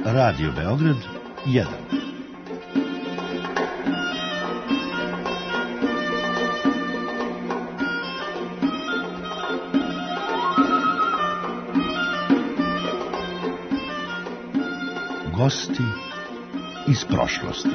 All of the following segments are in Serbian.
Radio Beograd 1. Gosti iz prošlosti.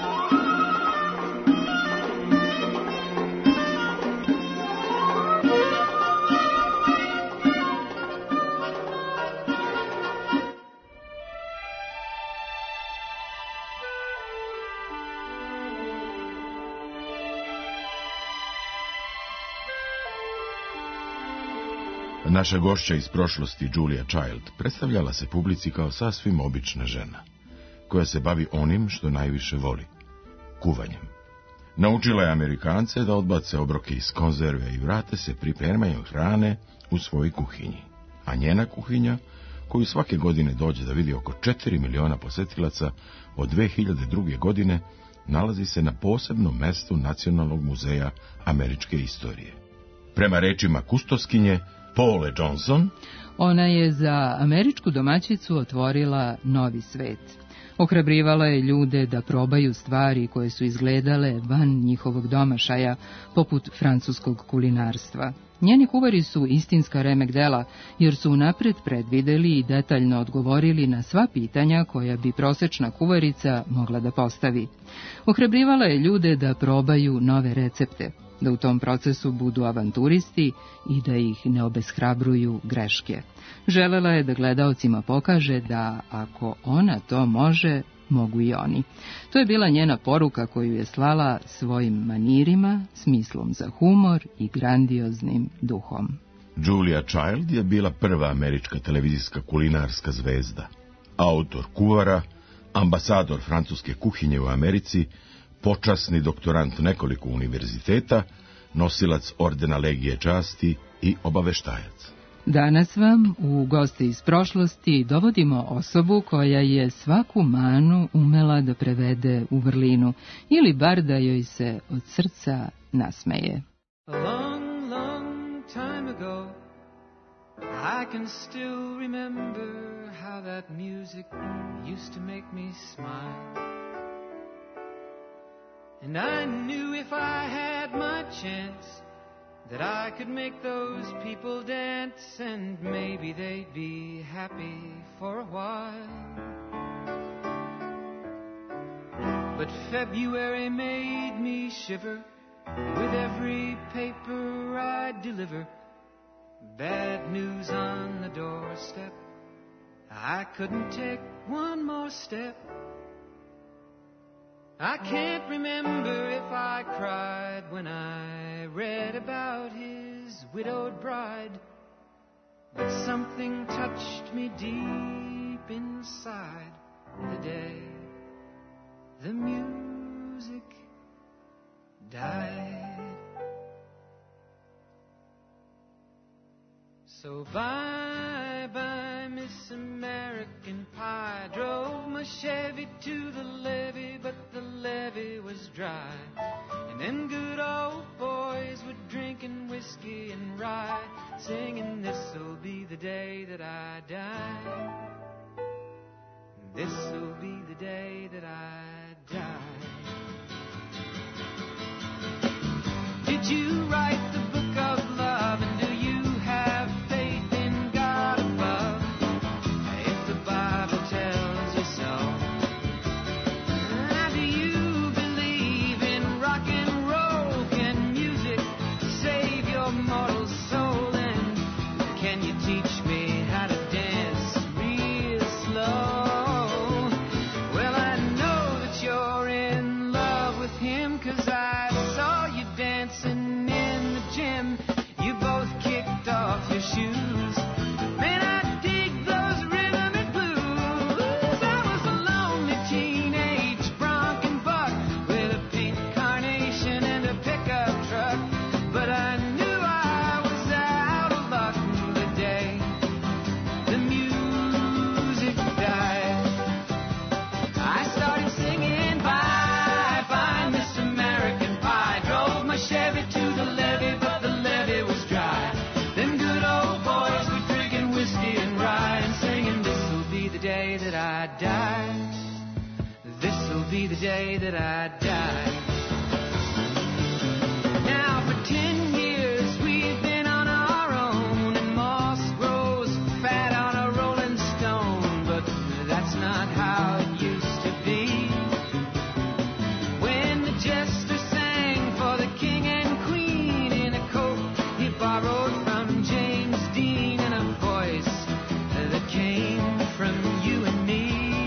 Naša gošća iz prošlosti, Julia Child, predstavljala se publici kao sasvim obična žena, koja se bavi onim što najviše voli, kuvanjem. Naučila je Amerikance da odbace obroke iz konzerve i vrate se pripremanju hrane u svojoj kuhinji. A njena kuhinja, koju svake godine dođe da vidi oko 4 miliona posetilaca, od 2002. godine nalazi se na posebnom mestu Nacionalnog muzeja američke istorije. Prema rečima kustoskinje Paule Johnson, ona je za američku domaćicu otvorila novi svet. Ohrabrivala je ljude da probaju stvari koje su izgledale van njihovog domašaja, poput francuskog kulinarstva. Njeni kuvari su istinska remek dela, jer su unapred predvideli i detaljno odgovorili na sva pitanja koja bi prosečna kuvarica mogla da postavi. Ohrabrivala je ljude da probaju nove recepte, da u tom procesu budu avanturisti i da ih ne obeshrabruju greške. Želela je da gledaocima pokaže da ako ona to može, mogu i oni. To je bila njena poruka koju je slala svojim manirima, smislom za humor i grandioznim duhom. Julia Child je bila prva američka televizijska kulinarska zvezda, autor kuvara, ambasador francuske kuhinje u Americi, počasni doktorant nekoliko univerziteta, nosilac ordena Legije časti i obaveštajac. Danas vam u Goste iz prošlosti dovodimo osobu koja je svaku manu umela da prevede u vrlinu, ili bar da joj se od srca nasmeje. A long, long time ago, I can still remember how that music used to make me smile. And I knew if I had my chance that I could make those people dance, and maybe they'd be happy for a while. But February made me shiver with every paper I deliver. Bad news on the doorstep, I couldn't take one more step. I can't remember if I cried when I read about his widowed bride, but something touched me deep inside the day the music died. So bye-bye, Miss American Pie. Drove my Chevy to the levee, but the levee was dry. And then good old boys were drinking whiskey and rye, singing, this'll be the day that I die. This'll be the day that I die. Did you write the book of love, and do you have faith in God above? If the Bible tells you so. Do you believe in rock and roll? Can music save your mortal soul? And can you teach me how to dance real slow? Well, I know that you're in die. This'll be the day that I die. Now for 10 years we've been on our own, and moss grows fat on a rolling stone, but that's not how it used to be. When the jester sang for the king and queen in a coat he borrowed from James Dean, and a voice that came from you and me.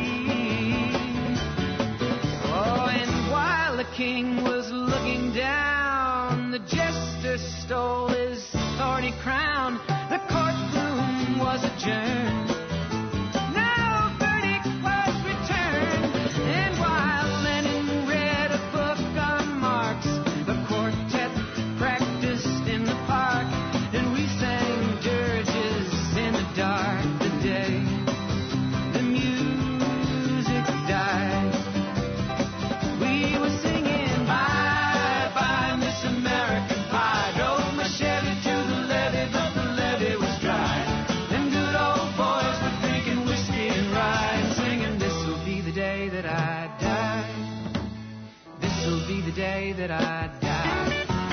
Oh, and while the king was looking down, the jester stole his thorny crown. The courtroom was adjourned. No verdict was returned. And while Lenin read a book on Marx, the quartet practiced in the park, and we sang dirges in the dark. The day the music died, we were singing bye bye Miss American Pie. Drove my Chevy to the levee, but the levee was dry. Them good old boys were drinking whiskey and rye, and singing this'll be the day that I die. This'll be the day that I die.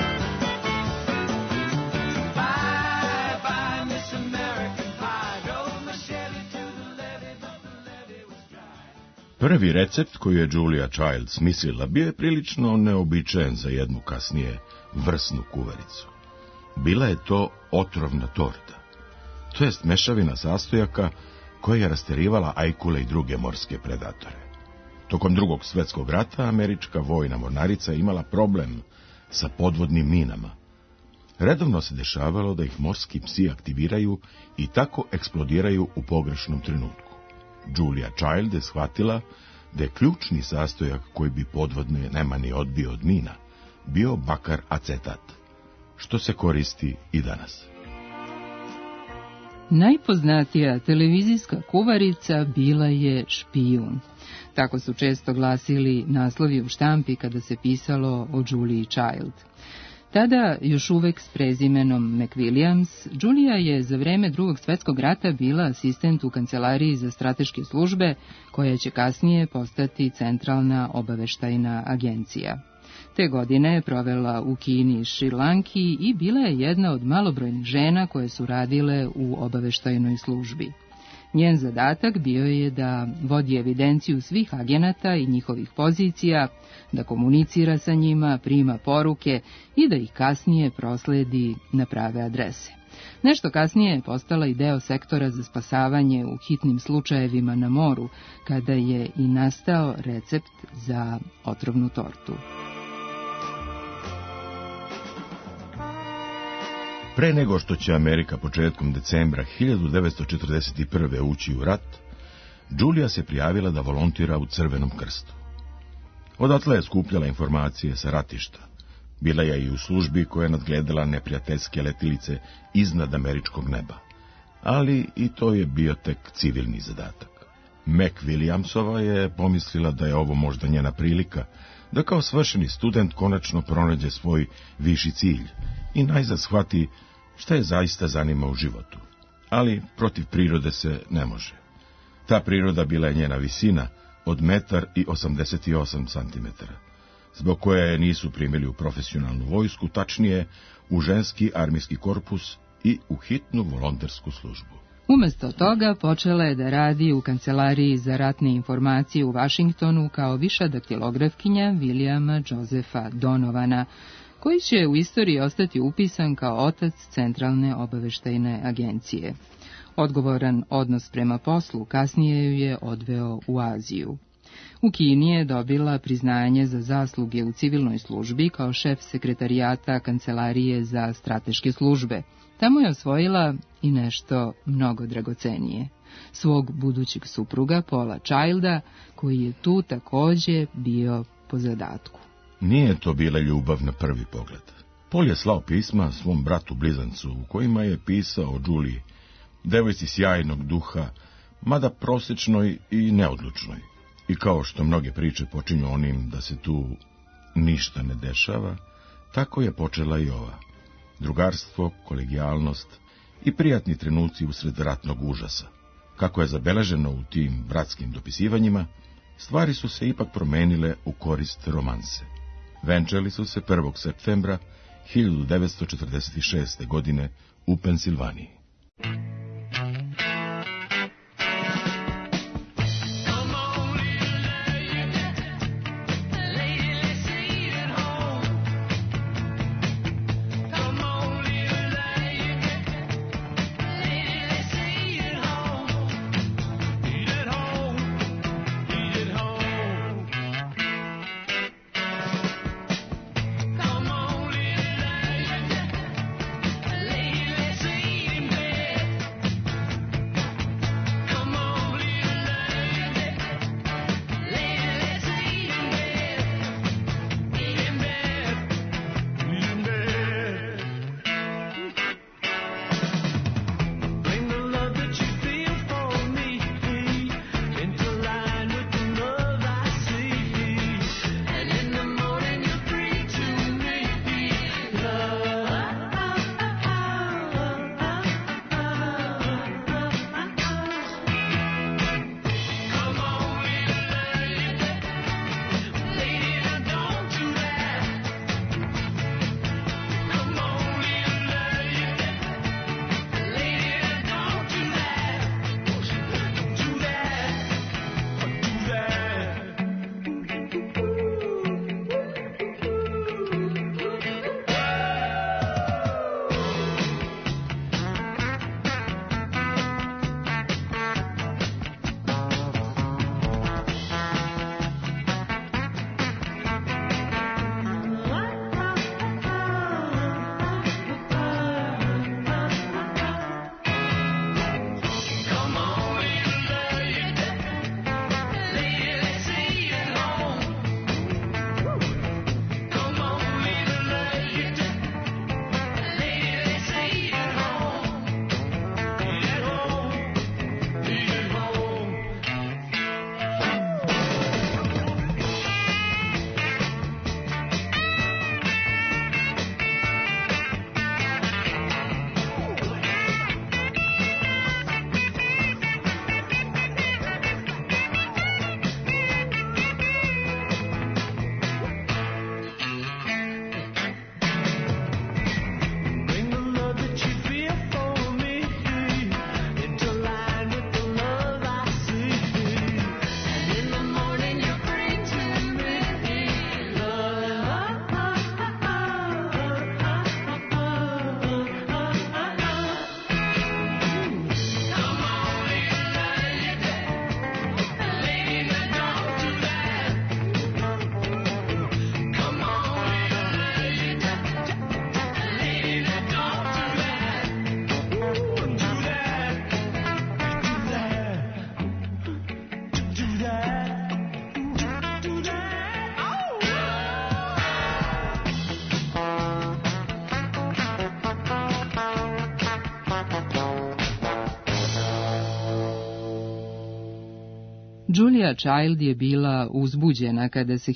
Bye bye Miss American Pie. Drove my Chevy to the levee, but the levee was dry. Prvi recept koji je Julia Child smislila bio je prilično neobičajen za jednu kasnije vrsnu kuvaricu. Bila je to otrovna torta, to jest mešavina sastojaka koja je rasterivala ajkule i druge morske predatore. Tokom Drugog svjetskog rata američka vojna mornarica imala problem sa podvodnim minama. Redovno se dešavalo da ih morski psi aktiviraju i tako eksplodiraju u pogrešnom trenutku. Julia Child je shvatila da je ključni sastojak koji bi podvodne nemani odbio od mina bio bakar acetat, što se koristi i danas. Najpoznatija televizijska kuvarica bila je Špijun. Tako su često glasili naslovi u štampi kada se pisalo o Juliji Child. Tada, još uvek s prezimenom McWilliams, Julia je za vreme Drugog svjetskog rata bila asistent u kancelariji za strateške službe, koja će kasnije postati Centralna obaveštajna agencija. Te godine je provela u Kini i Šrilanki i bila je jedna od malobrojnih žena koje su radile u obaveštajnoj službi. Njen zadatak bio je da vodi evidenciju svih agenata i njihovih pozicija, da komunicira sa njima, prima poruke i da ih kasnije prosledi na prave adrese. Nešto kasnije je postala i deo sektora za spasavanje u hitnim slučajevima na moru, kada je i nastao recept za otrovnu tortu. Pre nego što će Amerika početkom decembra 1941. ući u rat, Julia se prijavila da volontira u Crvenom krstu. Odatle je skupljala informacije sa ratišta. Bila je i u službi koja je nadgledala neprijateljske letilice iznad američkog neba. Ali i to je bio tek civilni zadatak. McWilliamsova je pomislila da je ovo možda njena prilika, da kao svršeni student konačno pronađe svoj viši cilj i najzad shvati šta je zaista zanima u životu. Ali protiv prirode se ne može. Ta priroda bila je njena visina od 1,88 centimetara, zbog koje je nisu primili u profesionalnu vojsku, tačnije u ženski armijski korpus i u hitnu volontersku službu. Umesto toga počela je da radi u kancelariji za ratne informacije u Vašingtonu kao viša daktilografkinja Williama Josepha Donovana, koji će u istoriji ostati upisan kao otac Centralne obaveštajne agencije. Odgovoran odnos prema poslu kasnije ju je odveo u Aziju. U Kini je dobila priznanje za zasluge u civilnoj službi kao šef sekretarijata Kancelarije za strateške službe. Tamo je osvojila i nešto mnogo dragocenije, svog budućeg supruga Paula Childa, koji je tu takođe bio po zadatku. Nije to bila ljubav na prvi pogled. Paul je slao pisma svom bratu blizancu u kojima je pisao o Juliji, devojci sjajnog duha, mada prosečnoj i neodlučnoj. I kao što mnoge priče počinju onim da se tu ništa ne dešava, tako je počela i ova. Drugarstvo, kolegijalnost i prijatni trenuci usred ratnog užasa. Kako je zabeleženo u tim bratskim dopisivanjima, stvari su se ipak promenile u korist romanse. Venčali su se 1. septembra 1946. godine u Pensilvaniji. Julia Child je bila uzbuđena kada se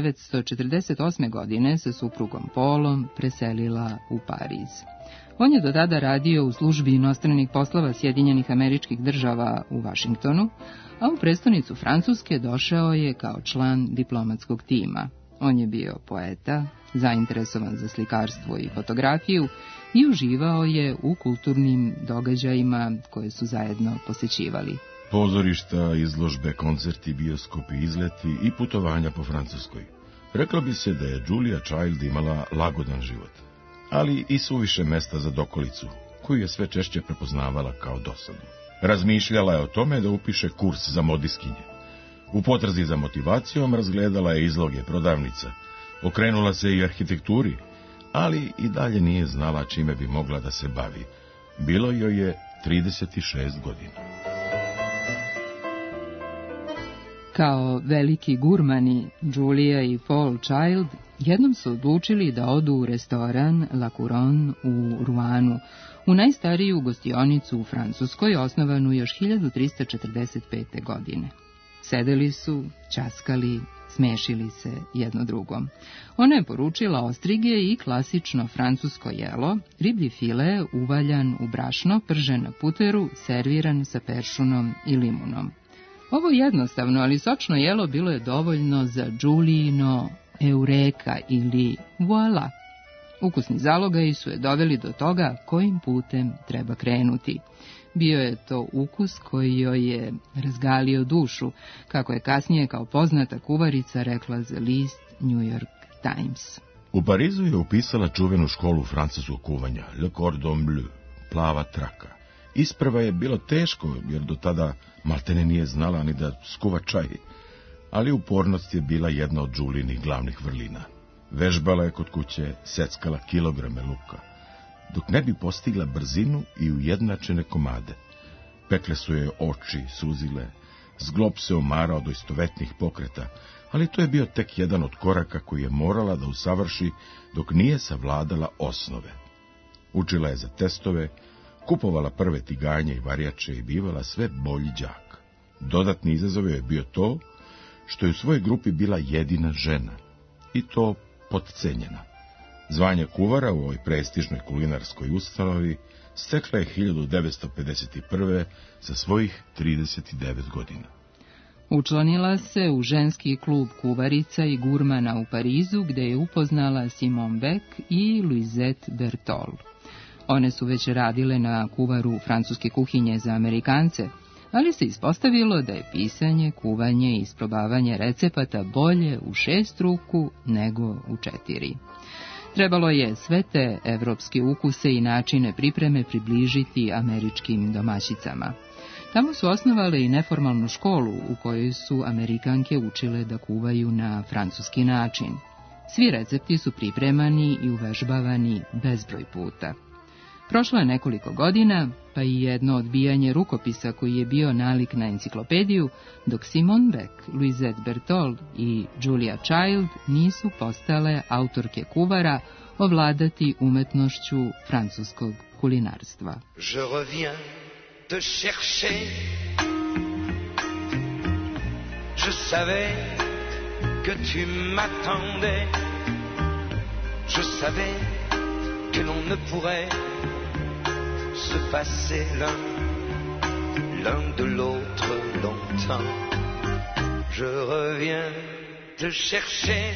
1948. godine sa suprugom Paulom preselila u Pariz. On je do tada radio u službi inostranih poslova Sjedinjenih Američkih Država u Vašingtonu, a u prestonicu Francuske došao je kao član diplomatskog tima. On je bio poeta, zainteresovan za slikarstvo i fotografiju i uživao je u kulturnim događajima koje su zajedno posećivali. Pozorišta, izložbe, koncerti, bioskopi, izleti i putovanja po Francuskoj. Reklo bi se da je Julia Child imala lagodan život, ali i suviše mesta za dokolicu, koju je sve češće prepoznavala kao dosadu. Razmišljala je o tome da upiše kurs za modiskinje. U potrazi za motivacijom razgledala je izloge prodavnica, okrenula se i arhitekturi, ali i dalje nije znala čime bi mogla da se bavi. Bilo joj je 36 godina. Kao veliki gurmani, Julia i Paul Child jednom su odlučili da odu u restoran La Couronne u Roanu, u najstariju gostionicu u Francuskoj, osnovanu još 1345. godine. Sedeli su, ćaskali, smešili se jedno drugom. Ona je poručila ostrige i klasično francusko jelo, riblji file uvaljan u brašno, pržen na puteru, serviran sa peršunom i limunom. Ovo jednostavno, ali sočno jelo bilo je dovoljno za Giuliino eureka ili voila. Ukusni zalogaji su je doveli do toga kojim putem treba krenuti. Bio je to ukus koji joj je razgalio dušu, kako je kasnije kao poznata kuvarica rekla za list New York Times. U Parizu je upisala čuvenu školu francuskog kuvanja, Le Cordon Bleu, plava traka. Isprva je bilo teško, jer do tada maltene nije znala ni da skuva čaj, ali upornost je bila jedna od Giuliinih glavnih vrlina. Vežbala je kod kuće, seckala kilograme luka, dok ne bi postigla brzinu i ujednačene komade. Pekle su joj oči, suzile, zglob se omarao do istovetnih pokreta, ali to je bio tek jedan od koraka koji je morala da usavrši dok nije savladala osnove. Učila je za testove, kupovala prve tiganje i varjače i bivala sve bolji đak. Dodatni izazov je bio to što je u svojoj grupi bila jedina žena, i to potcenjena. Zvanje kuvara u ovoj prestižnoj kulinarskoj ustanovi stekla je 1951. sa svojih 39 godina. Učlanila se u ženski klub kuvarica i gurmana u Parizu, gde je upoznala Simone Beck i Louisette Bertol. One su već radile na kuvaru francuske kuhinje za Amerikance, ali se ispostavilo da je pisanje, kuvanje i isprobavanje recepata bolje u 6 ruku nego u 4. Trebalo je sve te evropske ukuse i načine pripreme približiti američkim domaćicama. Tamo su osnovale i neformalnu školu u kojoj su Amerikanke učile da kuvaju na francuski način. Svi recepti su pripremani i uvežbavani bezbroj puta. Prošlo je nekoliko godina, pa i jedno odbijanje rukopisa koji je bio nalik na enciklopediju, dok Simone Beck, Louisette Bertol i Julia Child nisu postale autorke kuvara ovladati umetnošću francuskog kulinarstva. Je reviens te chercher. Je savais que tu m'attendais. Je savais que l'on ne pourrait se passer l'un de l'autre longtemps. Je reviens te chercher.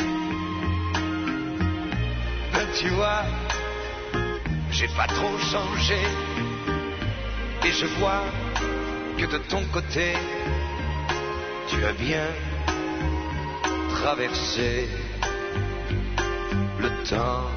Ben tu vois, j'ai pas trop changé. Et je vois que de ton côté, tu as bien traversé le temps.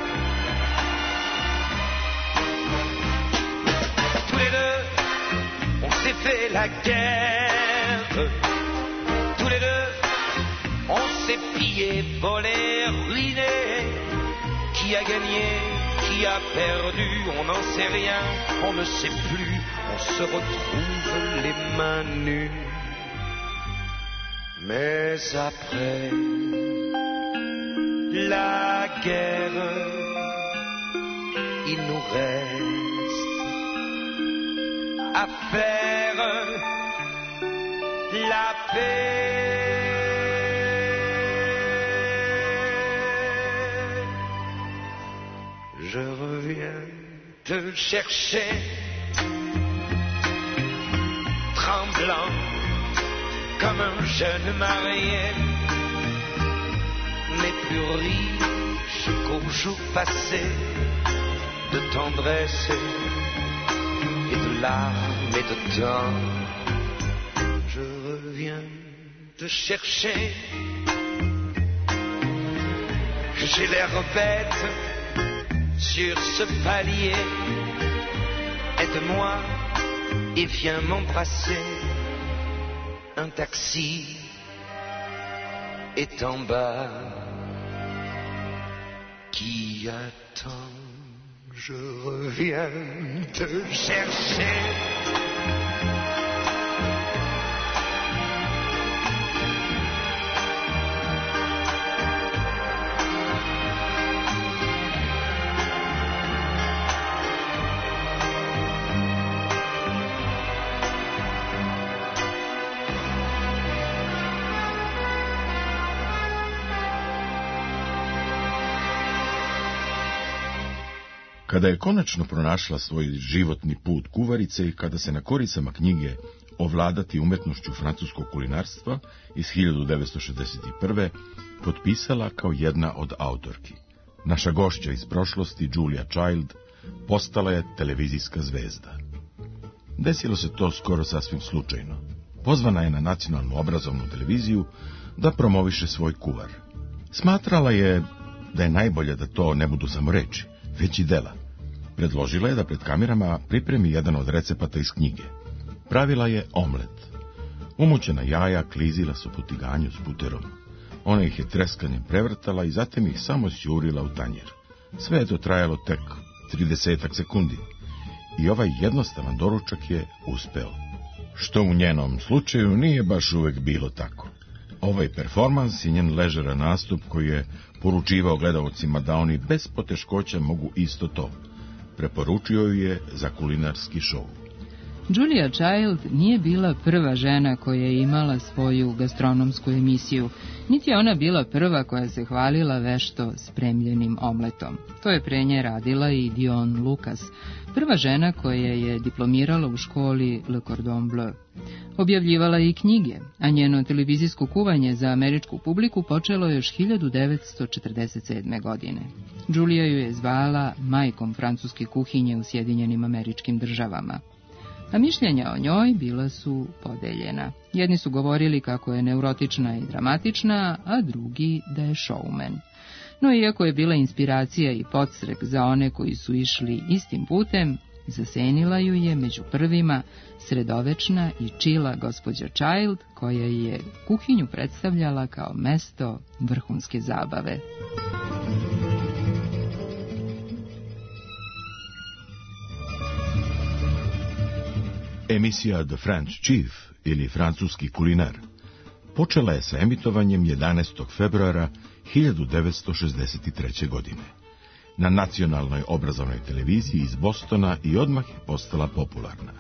Tous les deux, on s'est fait la guerre. Tous les deux, on s'est pillé, volé, ruiné. Qui a gagné, qui a perdu, on n'en sait rien, on ne sait plus, on se retrouve les mains nues. Mais après la guerre, il nous reste à faire la paix. Je reviens te chercher, tremblant comme un jeune marié, mais plus riche qu'au jour passé, de tendresse et de larmes et de temps. Je reviens te chercher, j'ai l'air bête sur ce palier, aide-moi et viens m'embrasser. Un taxi est en bas qui attend. Je reviens te chercher. Kada je konačno pronašla svoj životni put kuvarice i kada se na koricama knjige Ovladati umetnošću francuskog kulinarstva iz 1961. potpisala kao jedna od autorki. Naša gošća iz prošlosti, Julia Child, postala je televizijska zvezda. Desilo se to skoro sasvim slučajno. Pozvana je na nacionalnu obrazovnu televiziju da promoviše svoj kuvar. Smatrala je da je najbolje da to ne budu samo reči, već i dela. Predložila je da pred kamerama pripremi jedan od recepata iz knjige. Pravila je omlet. Umućena jaja klizila su po tiganju s buterom. Ona ih je treskanjem prevrtala i zatim ih samo sjurila u tanjer. Sve je to trajalo tek 30 sekundi. I ovaj jednostavan doručak je uspeo. Što u njenom slučaju nije baš uvek bilo tako. Ovaj performans i njen ležeran nastup koji je poručivao gledaocima da oni bez poteškoća mogu isto to. Preporučio ju je za kulinarski šou. Julia Child nije bila prva žena koja je imala svoju gastronomsku emisiju, niti je ona bila prva koja se hvalila vešto spremljenim omletom. To je pre nje radila i Dion Lucas, prva žena koja je diplomirala u školi Le Cordon Bleu. Objavljivala je i knjige, a njeno televizijsko kuvanje za američku publiku počelo još 1947. godine. Julia ju je zvala majkom francuske kuhinje u Sjedinjenim Američkim Državama. A mišljenja o njoj bila su podeljena. Jedni su govorili kako je neurotična i dramatična, a drugi da je showman. No iako je bila inspiracija i podstrek za one koji su išli istim putem, zasenila ju je među prvima sredovečna i čila gospođa Child, koja je kuhinju predstavljala kao mesto vrhunske zabave. Emisija The French Chief, ili francuski kulinar, počela je sa emitovanjem 11. februara 1963. godine na nacionalnoj obrazovnoj televiziji iz Bostona i odmah je postala popularna.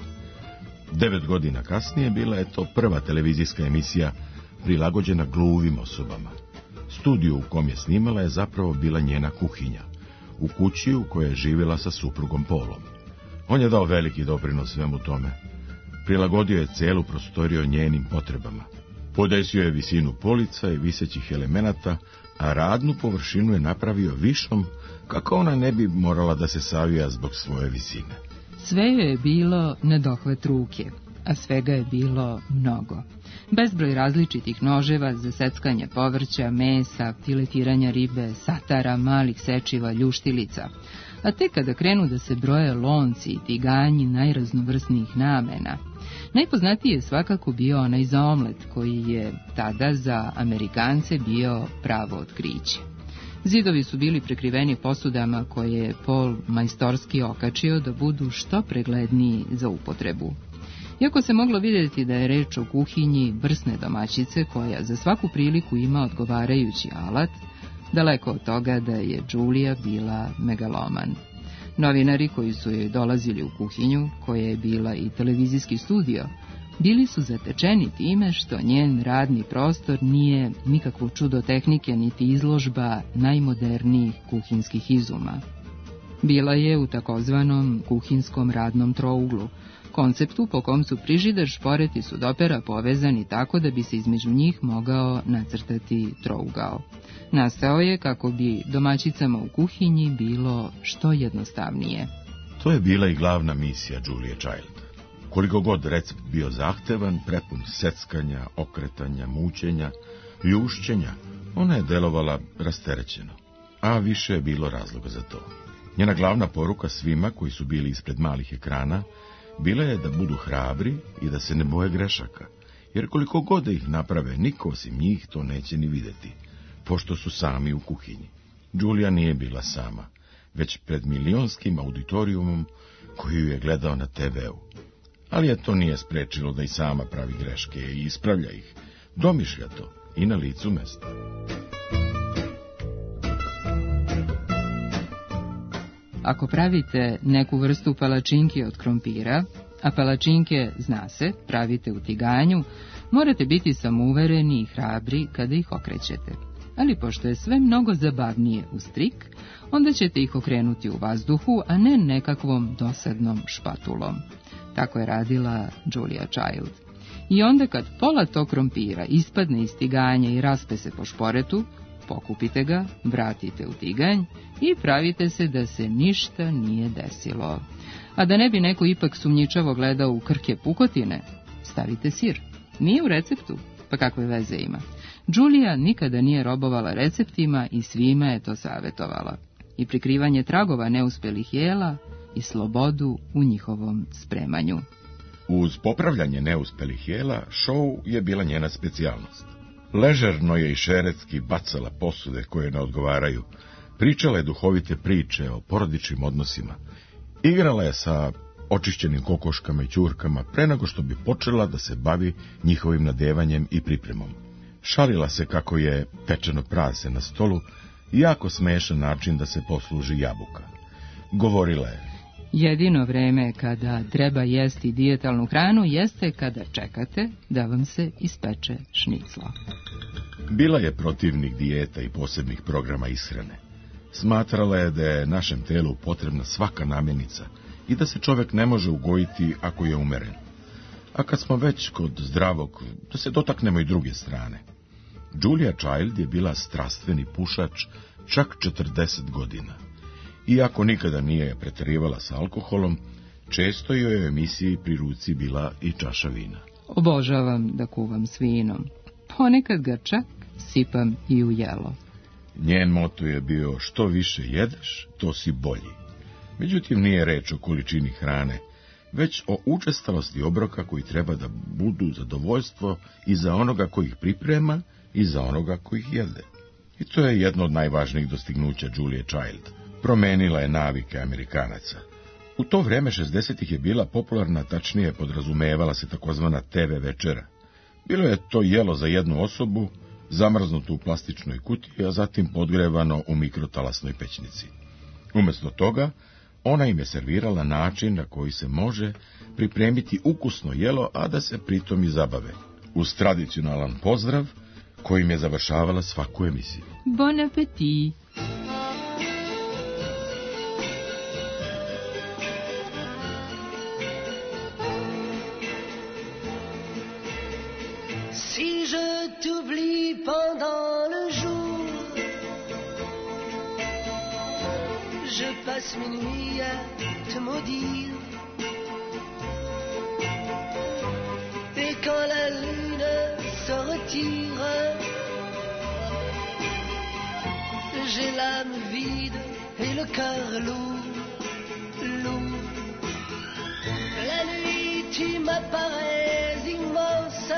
9 godina kasnije bila je to prva televizijska emisija prilagođena gluvim osobama. Studiju u kom je snimala je zapravo bila njena kuhinja, u kući u kojoj je živjela sa suprugom Paulom. On je dao veliki doprinos svemu tome. Prilagodio je celu prostoriju njenim potrebama. Podesio je visinu polica i visećih elemenata, a radnu površinu je napravio višom, kako ona ne bi morala da se savija zbog svoje visine. Sve joj je bilo na dohvat ruke, a svega je bilo mnogo. Bezbroj različitih noževa za seckanje povrća, mesa, filetiranja ribe, satara, malih sečiva, ljuštilica. A tek kada krenu da se broje lonci i tiganji najraznovrsnijih namena, najpoznatiji je svakako bio onaj za omlet, koji je tada za Amerikance bio pravo otkriće. Zidovi su bili prekriveni posudama koje je Paul majstorski okačio da budu što pregledniji za upotrebu. Iako se moglo vidjeti da je reč o kuhinji vrsne domaćice koja za svaku priliku ima odgovarajući alat, daleko od toga da je Julia bila megaloman. Novinari koji su joj dolazili u kuhinju, koja je bila i televizijski studio, bili su zatečeni time što njen radni prostor nije nikakvo čudo tehnike niti izložba najmodernijih kuhinskih izuma. Bila je u takozvanom kuhinskom radnom trouglu, konceptu po kom su frižider, šporet i sudopera povezani tako da bi se između njih mogao nacrtati trougao. Nastao je kako bi domaćicama u kuhinji bilo što jednostavnije. To je bila i glavna misija Julie Child. Koliko god recept bio zahtevan, prepun seckanja, okretanja, mućenja, ljušćenja, ona je delovala rasterećeno, a više je bilo razloga za to. Njena glavna poruka svima koji su bili ispred malih ekrana bila je da budu hrabri i da se ne boje grešaka, jer koliko god da ih naprave, niko osim njih to neće ni vidjeti, pošto su sami u kuhinji. Julia nije bila sama, već pred milionskim auditorijumom koji ju je gledao na TV-u. Ali je to nije sprečilo da i sama pravi greške i ispravlja ih, domišlja to i na licu mesta. Ako pravite neku vrstu palačinke od krompira, a palačinke, zna se, pravite u tiganju, morate biti samouvereni i hrabri kada ih okrećete. ali pošto je sve mnogo zabavnije uz trik, onda ćete ih okrenuti u vazduhu, a ne nekakvom dosadnom špatulom. Tako je radila Julia Child. I onda kad pola tog krompira ispadne iz tiganja i raspe se po šporetu, pokupite ga, vratite u tiganj i pravite se da se ništa nije desilo. A da ne bi neko ipak sumnjičavo gledao u krke pukotine, stavite sir. Nije u receptu, pa kakve veze ima. Julia nikada nije robovala receptima i svima je to savjetovala. I prikrivanje tragova neuspelih jela i slobodu u njihovom spremanju. Uz popravljanje neuspelih jela, šou je bila njena specijalnost. Ležerno je i šeretski bacala posude koje ne odgovaraju, pričala je duhovite priče o porodičnim odnosima, igrala je sa očišćenim kokoškama i ćurkama pre nego što bi počela da se bavi njihovim nadevanjem i pripremom. Šalila se kako je pečeno prase na stolu jako smešan način da se posluži jabuka. Govorila je: jedino vreme kada treba jesti dijetalnu hranu jeste kada čekate da vam se ispeče šnicla. Bila je protivnik dijeta i posebnih programa ishrane. Smatrala je da je našem telu potrebna svaka namirnica i da se čovjek ne može ugojiti ako je umeren. A kad smo već kod zdravog, da se dotaknemo i druge strane. Julia Child je bila strastveni pušač čak 40 godina. Iako nikada nije pretjerivala sa alkoholom, često joj u emisiji pri ruci bila i čaša vina. Obožavam da kuvam s vinom. Ponekad ga čak sipam i u jelo. Njen moto je bio: što više jedeš, to si bolji. Međutim, nije reč o količini hrane, već o učestalosti obroka koji treba da budu zadovoljstvo i za onoga koji ih priprema i za onoga koji ih jede. I to je jedno od najvažnijih dostignuća Julie Child. Promenila je navike Amerikanaca. U to vreme 60-ih je bila popularna, tačnije podrazumevala se takozvana TV večera. Bilo je to jelo za jednu osobu, zamrznuto u plastičnoj kutiji, a zatim podgrevano u mikrotalasnoj pećnici. Umjesto toga, ona im je servirala način na koji se može pripremiti ukusno jelo, a da se pritom i zabave, uz tradicionalan pozdrav kojim je završavala svaku emisiju. Bon appétit! Si je t'oublie pendant le jour, je passe mes nuits à te maudire. Et quand la lune se retire, j'ai l'âme vide et le cœur lourd, lourd. La nuit tu m'apparais immense,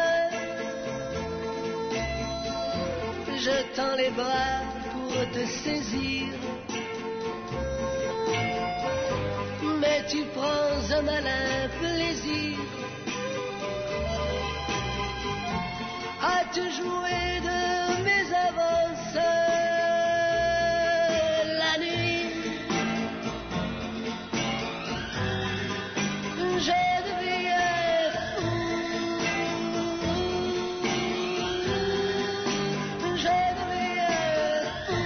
je tends les bras pour te saisir, mais tu prends un malin plaisir à te jouer de mes avances. La nuit, je deviens fou, je deviens fou.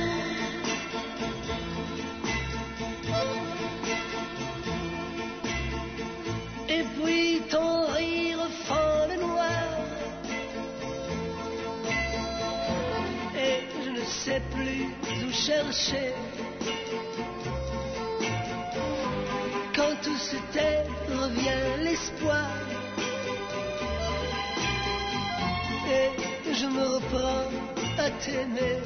Et puis ton rire fend le noir, et je ne sais plus où chercher. Quand tout se tait, revient l'espoir, et je me reprends à t'aimer.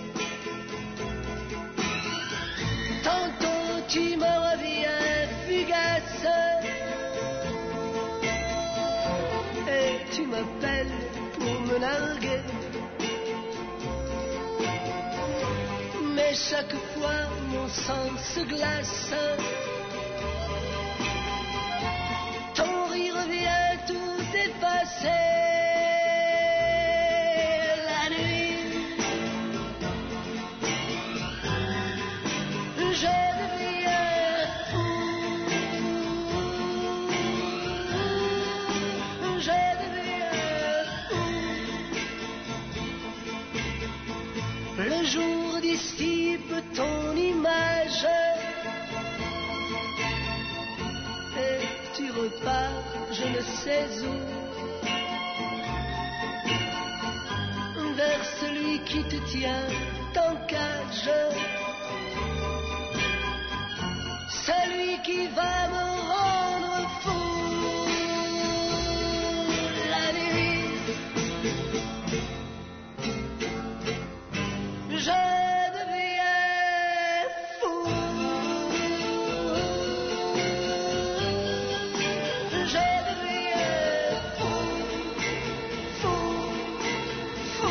Tantôt tu me reviens fugace, et tu m'appelles pour me narguer. Mais chaque fois mon sang se glace, ton rire vient tout effacer. La nuit, je deviens fou, je deviens fou. repars, je ne sais où, vers celui qui te tient en cage, celui qui va me rendre fou la nuit. Je deviens fou, je deviens fou, fou, fou.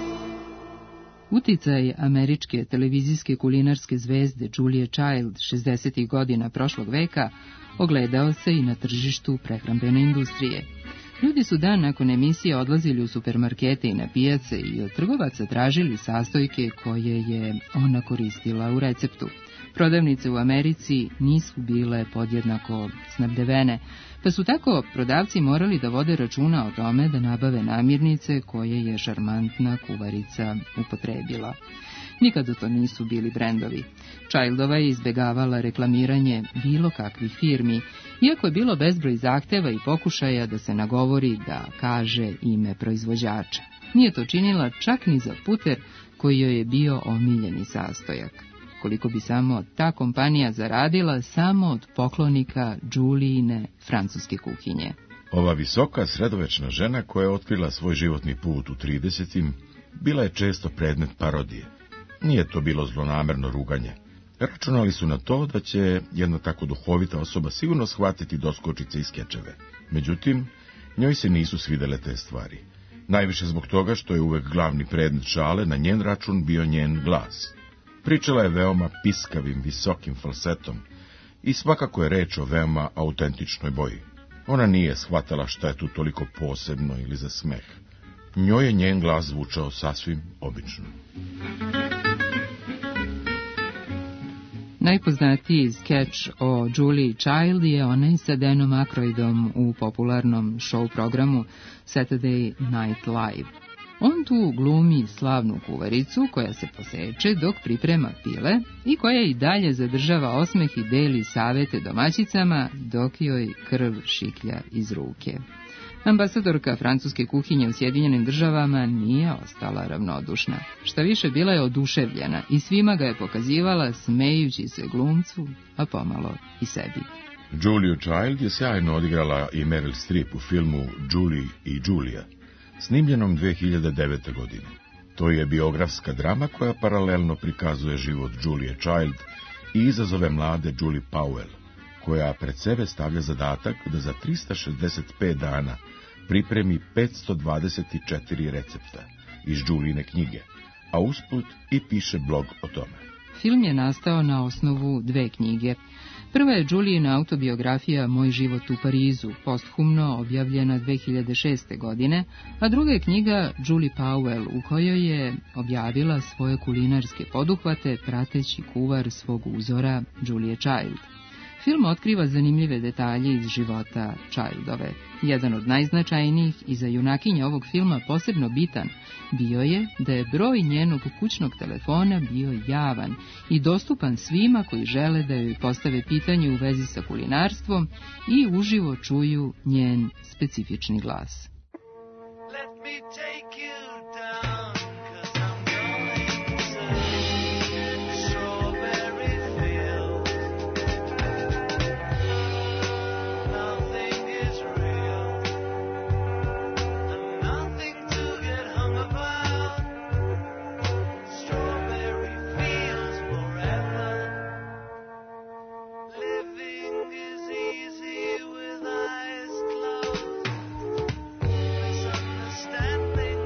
Uticaj američke televizijske kulinarske zvezde Julie Child 60. godina prošlog veka ogledao se i na tržištu prehrambene industrije. Ljudi su dan nakon emisije odlazili u supermarkete i na pijace i od trgovaca tražili sastojke koje je ona koristila u receptu. Prodavnice u Americi nisu bile podjednako snabdevene, pa su tako prodavci morali da vode računa o tome da nabave namirnice koje je šarmantna kuvarica upotrebila. Nikada to nisu bili brendovi. Childova je izbegavala reklamiranje bilo kakvih firmi, iako je bilo bezbroj zahteva i pokušaja da se nagovori da kaže ime proizvođača. Nije to činila čak ni za puter koji joj je bio omiljeni sastojak. Koliko bi samo ta kompanija zaradila samo od poklonika Julijine francuske kuhinje. Ova visoka sredovečna žena koja je otkrila svoj životni put u 30. bila je često predmet parodije. Nije to bilo zlonamerno ruganje. Računali su na to da će jedna tako duhovita osoba sigurno shvatiti doskočice i skečeve. Međutim, njoj se nisu svidele te stvari. Najviše zbog toga što je uvek glavni predmet šale na njen račun bio njen glas. Pričala je veoma piskavim, visokim falsetom i svakako je reč o veoma autentičnoj boji. Ona nije shvatala šta je tu toliko posebno ili za smeh. Njoj je njen glas zvučao sasvim obično. Najpoznatiji skeč o Julie Child je onaj sa Danom Aykroydom u popularnom show programu Saturday Night Live. On tu glumi slavnu kuvaricu koja se poseče dok priprema pile i koja i dalje zadržava osmeh i deli savete domaćicama dok joj krv šiklja iz ruke. Ambasadorka francuske kuhinje u Sjedinjenim Državama nije ostala ravnodušna. Šta više, bila je oduševljena i svima ga je pokazivala smejući se glumcu, a pomalo i sebi. Julia Child je sjajno odigrala i Meryl Streep u filmu Julie i Julia, snimljenom 2009. godine. To je biografska drama koja paralelno prikazuje život Julie Child i izazove mlade Julie Powell, koja pred sebe stavlja zadatak da za 365 dana pripremi 524 recepta iz Julijine knjige, a usput i piše blog o tome. Film je nastao na osnovu dve knjige. Prva je Julijina autobiografija Moj život u Parizu, posthumno objavljena 2006. godine, a druga je knjiga Julie Powell, u kojoj je objavila svoje kulinarske poduhvate prateći kuvar svog uzora Julie Child. Film otkriva zanimljive detalje iz života Childove. Jedan od najznačajnijih i za junakinje ovog filma posebno bitan bio je da je broj njenog kućnog telefona bio javan i dostupan svima koji žele da joj postave pitanje u vezi sa kulinarstvom i uživo čuju njen specifični glas. Let me take you down, 'cause I'm going to strawberry fields. Nothing is real, and nothing to get hung about. Strawberry fields forever. Living is easy with eyes closed. Misunderstanding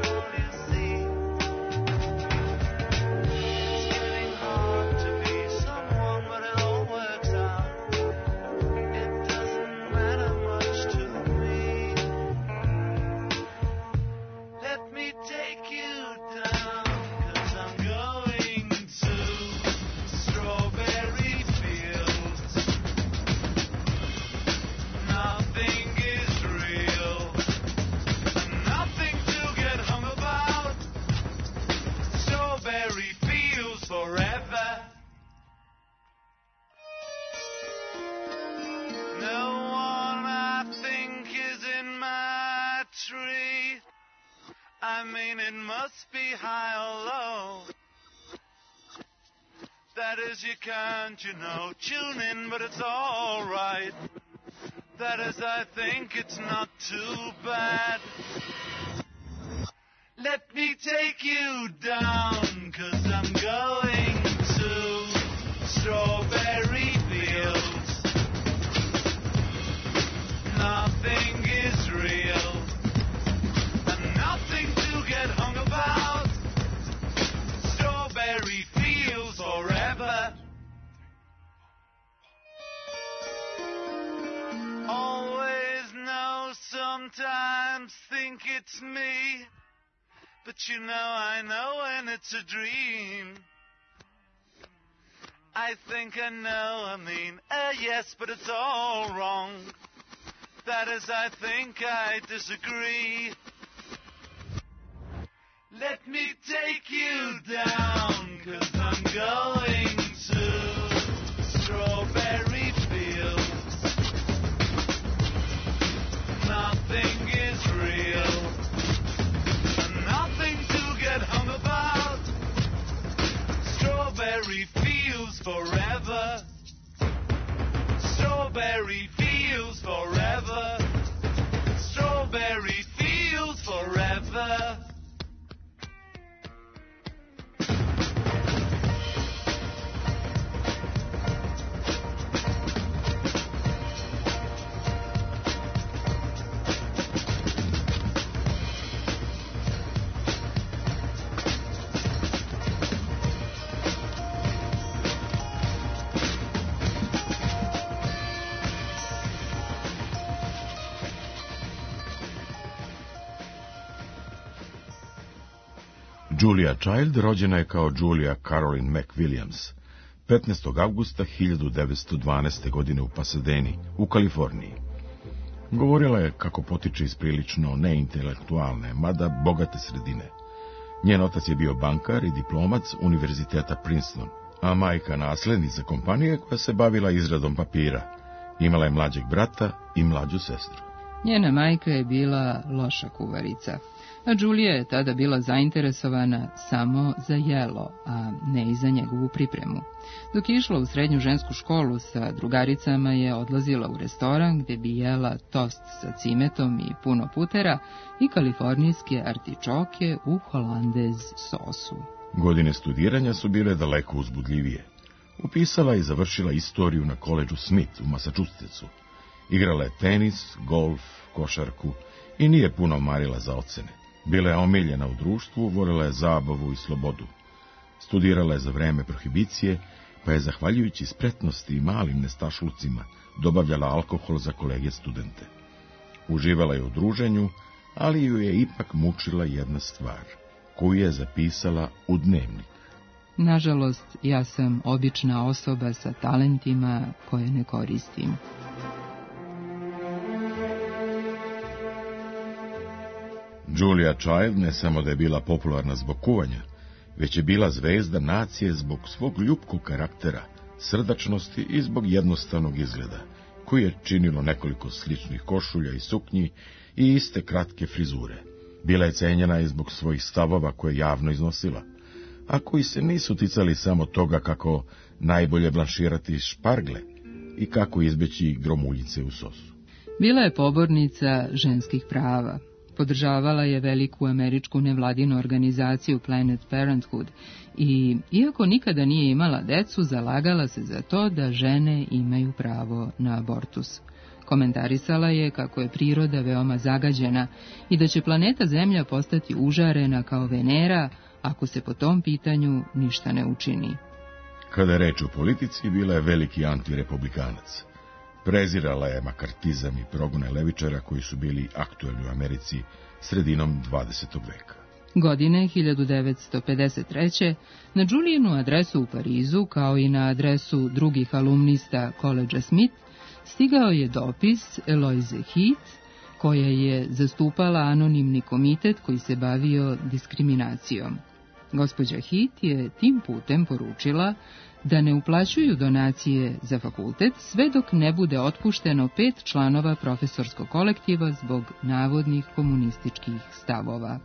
I mean, it must be high or low. That is, you can't, tune in, but it's all right. That is, I think it's not too bad. Let me take you down, 'cause I'm going to strawberry fields. Nothing is real, and nothing to get hung about. Strawberry fields forever. Always know, sometimes think it's me. But I know when it's a dream. I think I know, yes, but it's all wrong. That is, I think I disagree. Let me take you down, 'cause I'm going to strawberry fields. Nothing is real. Nothing to get hung about. Strawberry fields forever. Strawberry fields forever. Strawberry fields forever. Julia Child rođena je kao Julia Caroline McWilliams 15. avgusta 1912. godine u Pasadeni, u Kaliforniji. Govorila je kako potiče iz prilično neintelektualne, mada bogate sredine. Njen otac je bio bankar i diplomac Univerziteta Princeton, a majka naslednica kompanije koja se bavila izradom papira. Imala je mlađeg brata i mlađu sestru. Njena majka je bila loša kuvarica, a Julia je tada bila zainteresovana samo za jelo, a ne i za njegovu pripremu. Dok je išla u srednju žensku školu sa drugaricama je odlazila u restoran gdje bi jela tost sa cimetom i puno putera i kalifornijske artičoke u holandez sosu. Godine studiranja su bile daleko uzbudljivije. Upisala i završila istoriju na koledžu Smith u Massachusettsu. Igrala je tenis, golf, košarku i nije puno marila za ocene. Bila je omiljena u društvu, voljela je zabavu i slobodu. Studirala je za vreme prohibicije, pa je, zahvaljujući spretnosti i malim nestašlucima, dobavljala alkohol za kolege studente. Uživala je u druženju, ali ju je ipak mučila jedna stvar, koju je zapisala u dnevnik. Nažalost, ja sam obična osoba sa talentima koje ne koristim. Julia Child ne samo da je bila popularna zbog kuvanja, već je bila zvezda nacije zbog svog ljubkog karaktera, srdačnosti i zbog jednostavnog izgleda, koji je činilo nekoliko sličnih košulja i suknji i iste kratke frizure. Bila je cenjena i zbog svojih stavova koje javno iznosila, a koji se nisu ticali samo toga kako najbolje blanširati špargle i kako izbeći gromuljice u sosu. Bila je pobornica ženskih prava. Podržavala je veliku američku nevladinu organizaciju Planned Parenthood i, iako nikada nije imala decu, zalagala se za to da žene imaju pravo na abortus. Komentarisala je kako je priroda veoma zagađena i da će planeta Zemlja postati užarena kao Venera ako se po tom pitanju ništa ne učini. Kada je reč o politici, bila je veliki antirepublikanac. Prezirala je makartizam i progone levičara koji su bili aktuelni u Americi sredinom 20. veka. Godine 1953. na Julijinu adresu u Parizu, kao i na adresu drugih alumnista koledža Smith, stigao je dopis Eloise Heath, koja je zastupala anonimni komitet koji se bavio diskriminacijom. Gospođa Heath je tim putem poručila da ne uplaćuju donacije za fakultet sve dok ne bude otpušteno 5 članova profesorskog kolektiva zbog navodnih komunističkih stavova.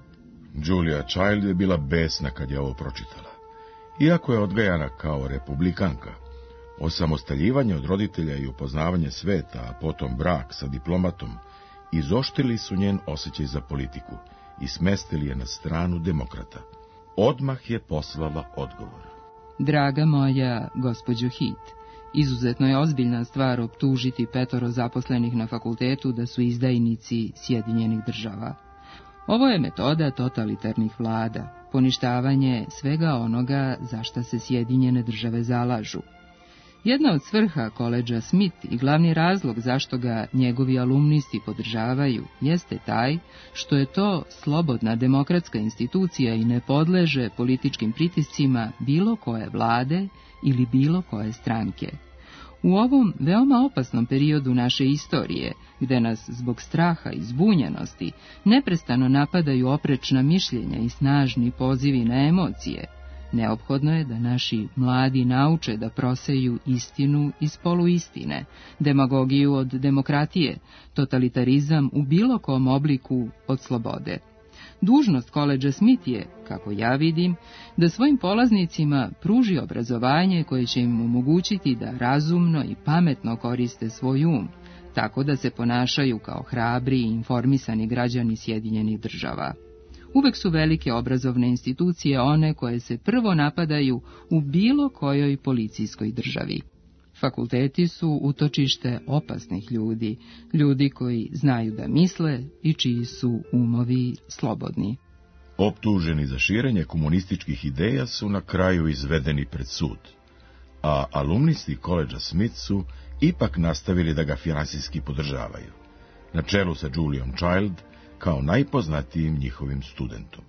Julia Child je bila besna kad je ovo pročitala. Iako je odgajana kao republikanka, osamostaljivanje od roditelja i upoznavanje sveta, a potom brak sa diplomatom, izoštrili su njen osjećaj za politiku i smestili je na stranu demokrata. Odmah je poslala odgovor. Draga moja gospođo Heath, izuzetno je ozbiljna stvar optužiti 5 zaposlenih na fakultetu da su izdajnici Sjedinjenih Država. Ovo je metoda totalitarnih vlada, poništavanje svega onoga za šta se Sjedinjene Države zalažu. Jedna od svrha koledža Smith i glavni razlog zašto ga njegovi alumnisti podržavaju jeste taj što je to slobodna demokratska institucija i ne podleže političkim pritiscima bilo koje vlade ili bilo koje stranke. U ovom veoma opasnom periodu naše istorije, gde nas zbog straha i zbunjenosti neprestano napadaju oprečna mišljenja i snažni pozivi na emocije, neophodno je da naši mladi nauče da proseju istinu iz poluistine, demagogiju od demokratije, totalitarizam u bilo kom obliku od slobode. Dužnost koledža Smith je, kako ja vidim, da svojim polaznicima pruži obrazovanje koje će im omogućiti da razumno i pametno koriste svoj um, tako da se ponašaju kao hrabri i informisani građani Sjedinjenih Država. Uvek su velike obrazovne institucije one koje se prvo napadaju u bilo kojoj policijskoj državi. Fakulteti su utočište opasnih ljudi, ljudi koji znaju da misle i čiji su umovi slobodni. Optuženi za širenje komunističkih ideja su na kraju izvedeni pred sud, a alumnisti koledža Smith su ipak nastavili da ga finansijski podržavaju, na čelu sa Juliom Child kao najpoznatijim njihovim studentom.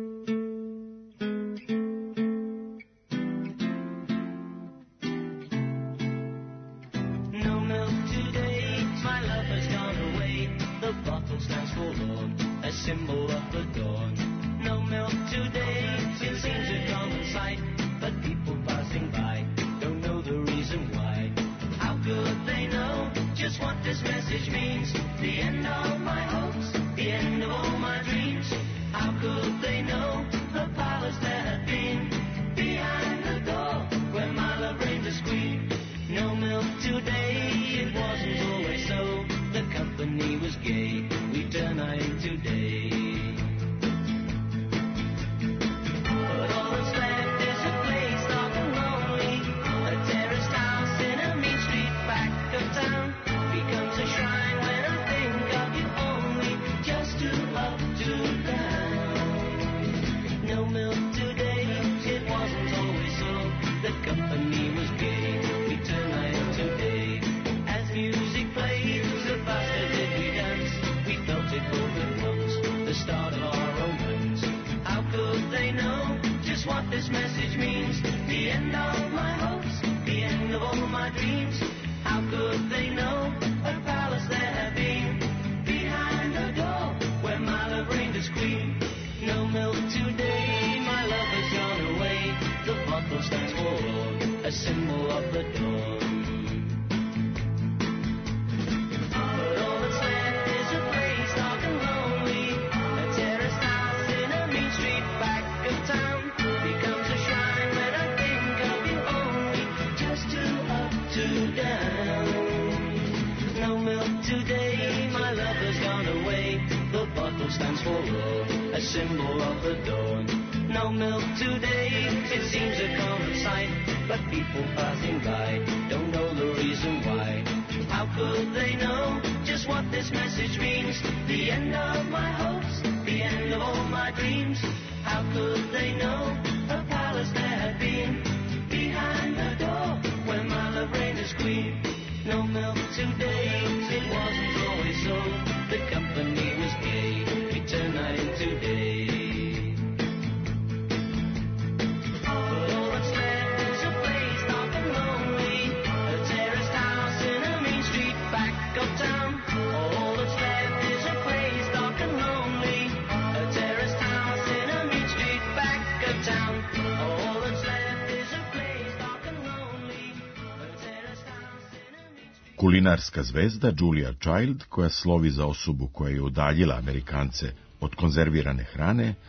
Kulinarska zvezda Julia Child, koja slovi za osobu koja je udaljila Amerikance od konzervirane hrane,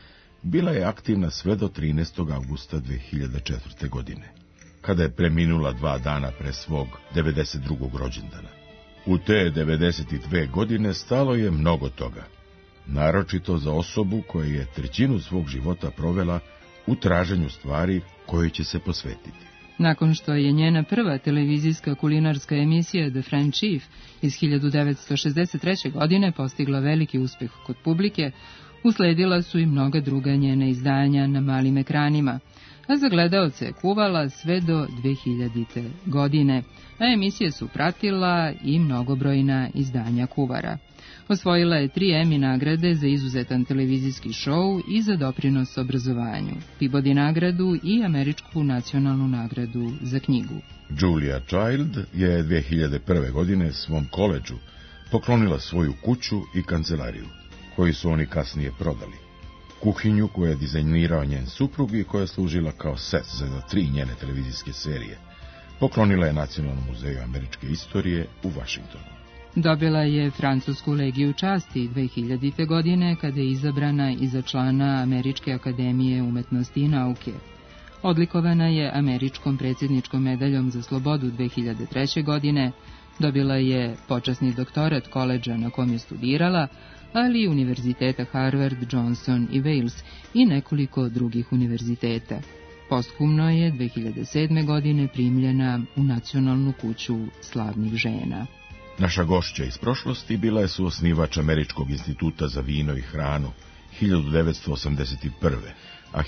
bila je aktivna sve do 13. augusta 2004. godine, kada je preminula 2 dana pre svog 92. rođendana. U te 92 godine stalo je mnogo toga, naročito za osobu koja je trećinu svog života provela u traženju stvari kojoj će se posvetiti. Nakon što je njena prva televizijska kulinarska emisija The French Chief iz 1963. godine postigla veliki uspeh kod publike, usledila su i mnoga druga njena izdanja na malim ekranima, a za gledaoce je kuvala sve do 2000. godine, a emisije su pratila i mnogobrojna izdanja kuvara. Osvojila je 3 Emmy nagrade za izuzetan televizijski šou i za doprinos obrazovanju, Peabody nagradu i Američku nacionalnu nagradu za knjigu. Julia Child je 2001. godine svom koledžu poklonila svoju kuću i kancelariju, koju su oni kasnije prodali. Kuhinju koju je dizajnirao njen suprug i koja je služila kao set za 3 njene televizijske serije, poklonila je Nacionalnom muzeju američke istorije u Vašingtonu. Dobila je Francusku legiju časti 2000. godine kada je izabrana i za člana Američke akademije umetnosti i nauke. Odlikovana je Američkom predsjedničkom medaljom za slobodu 2003. godine, dobila je počasni doktorat koledža na kom je studirala, ali i univerziteta Harvard, Johnson i Wales i nekoliko drugih univerziteta. Posthumno je 2007. godine primljena u Nacionalnu kuću slavnih žena. Naša gošća iz prošlosti bila je suosnivač Američkog instituta za vino i hranu 1981. a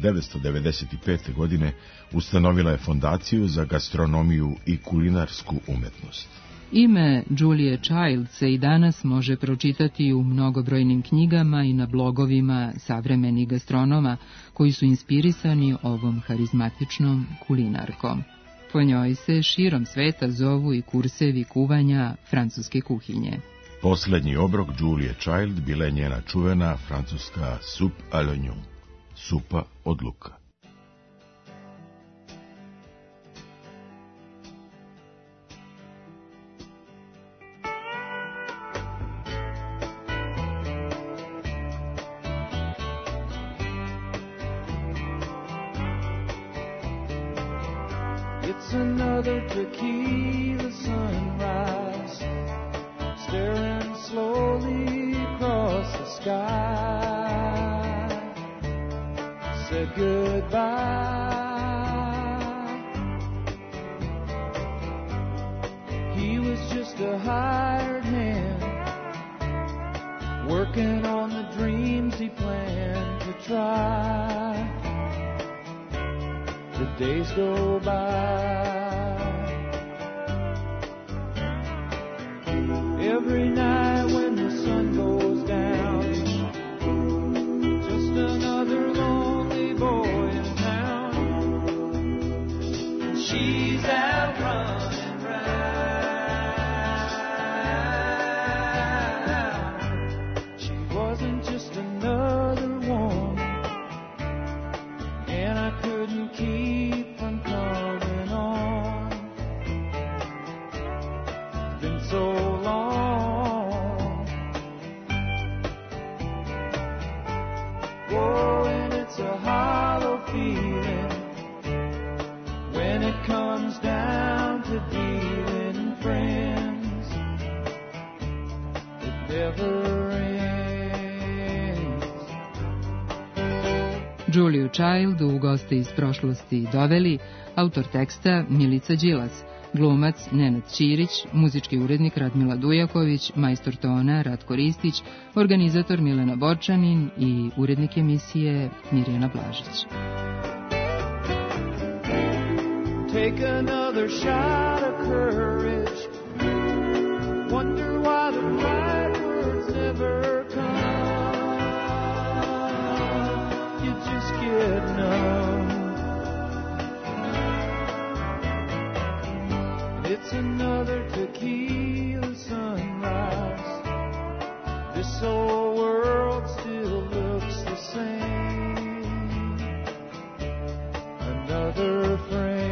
1995. godine ustanovila je fondaciju za gastronomiju i kulinarsku umetnost. Ime Julie Child se i danas može pročitati u mnogobrojnim knjigama i na blogovima savremenih gastronoma koji su inspirisani ovom harizmatičnom kulinarkom. Po njoj se širom sveta zovu i kursevi kuvanja francuske kuhinje. Poslednji obrok Julie Child bila je njena čuvena francuska soupe à l'oignon, supa od luka. It's another tequila sunrise, staring slowly across the sky. Said goodbye. He was just a hired hand, working on the dreams he planned to try. The days go by. Every night when the sun goes down, just another lonely boy in town. She's out running round. She wasn't just another one, and I couldn't keep from coming on. It's been so long. Whoa, and it's a hollow feeling when it comes down to dealing friends. It never ends. Juliu Child u Goste iz prošlosti doveli autor teksta Milica Đilas, glumac Nenad Ćirić, muzički urednik Radmila Dujaković, majstor tona Ratko Ristić, organizator Milena Borčanin i urednik emisije Mirjana Blažić. Take another shot of courage. Wonder why the right words never come. You just get numb. It's another tequila sunrise. This whole world still looks the same. Another frame.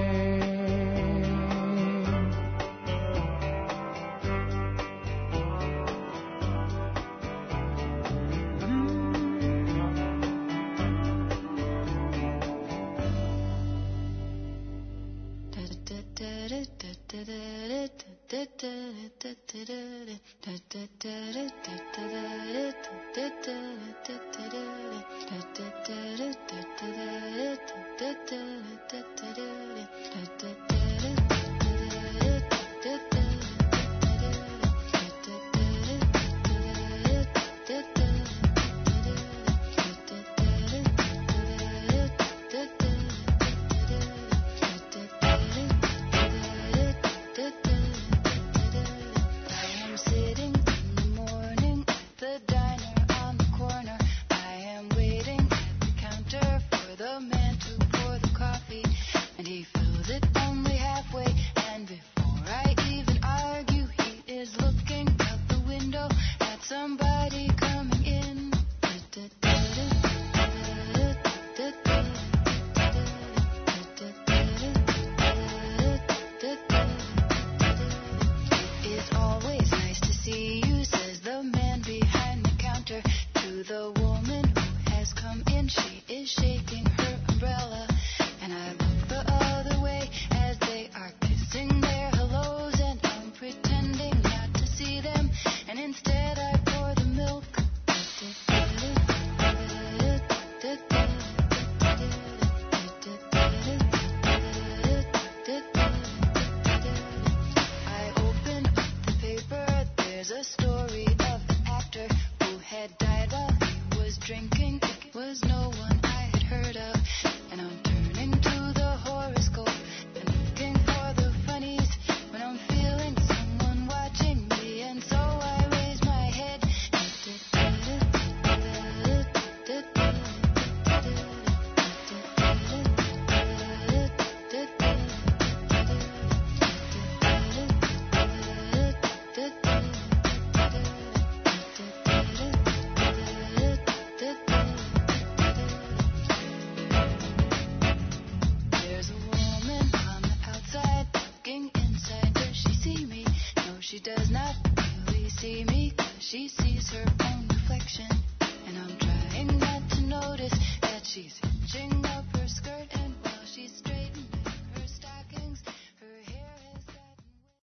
She does not really see me, 'cause she sees her own reflection. And I'm trying not to notice that she's hitching up her skirt, and while she's straightening